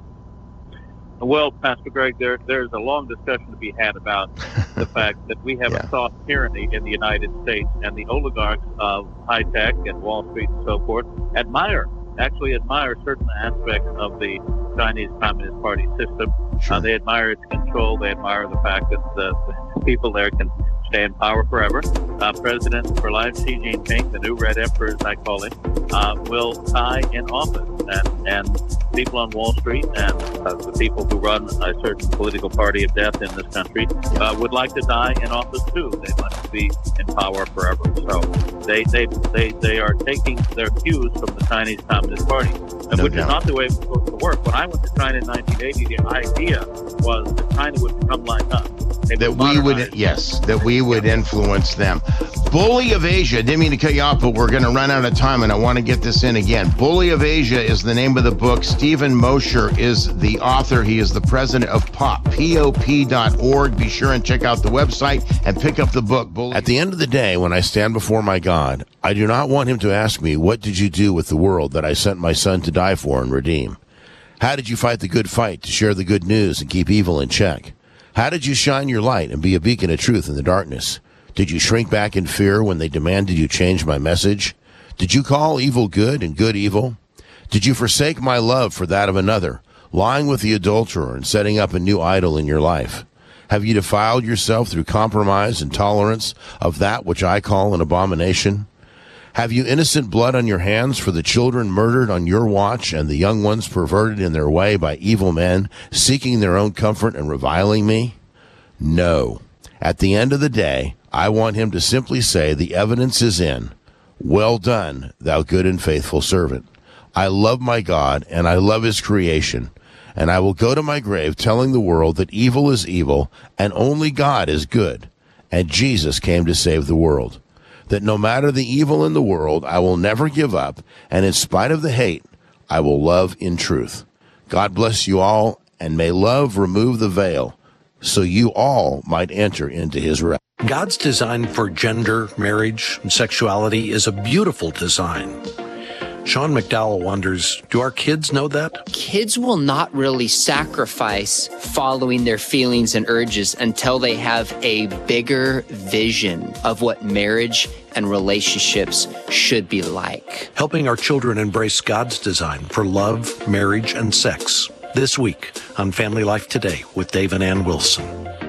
Well, Pastor Greg, there, there's a long discussion to be had about the fact that we have yeah. a soft tyranny in the United States, and the oligarchs of high tech and Wall Street and so forth admire, actually admire certain aspects of the Chinese Communist Party system. Sure. Uh, they admire its control. They admire the fact that the, the people there can stay in power forever. Uh, President for life Xi Jinping, the new Red Emperor, as I call him, uh, will die in office. And, and people on Wall Street and uh, the people who run a certain political party of death in this country uh, would like to die in office too. They want to be in power forever. So they they they, they are taking their cues from the Chinese Communist Party, no which doubt. is not the way it's supposed to work. When I went to China in nineteen eighty, the idea was that China would become like us. They that would we would, yes, that we would influence them. Bully of Asia, didn't mean to cut you off, but we're going to run out of time, and I want to get this in again. Bully of Asia is the name of the book. Stephen Mosher is the author. He is the president of P O P, P O P dot org. Be sure and check out the website and pick up the book. Bully. At the end of the day, when I stand before my God, I do not want him to ask me, what did you do with the world that I sent my son to die for and redeem? How did you fight the good fight to share the good news and keep evil in check? How did you shine your light and be a beacon of truth in the darkness? Did you shrink back in fear when they demanded you change my message? Did you call evil good and good evil? Did you forsake my love for that of another, lying with the adulterer and setting up a new idol in your life? Have you defiled yourself through compromise and tolerance of that which I call an abomination? Have you innocent blood on your hands for the children murdered on your watch and the young ones perverted in their way by evil men, seeking their own comfort and reviling me? No. At the end of the day, I want him to simply say the evidence is in. Well done, thou good and faithful servant. I love my God, and I love his creation, and I will go to my grave telling the world that evil is evil, and only God is good, and Jesus came to save the world. That no matter the evil in the world, I will never give up, and in spite of the hate, I will love in truth. God bless you all, and may love remove the veil, so you all might enter into his rest. God's design for gender, marriage, and sexuality is a beautiful design. Sean McDowell wonders, do our kids know that? Kids will not really sacrifice following their feelings and urges until they have a bigger vision of what marriage and relationships should be like. Helping our children embrace God's design for love, marriage, and sex. This week on Family Life Today with Dave and Ann Wilson.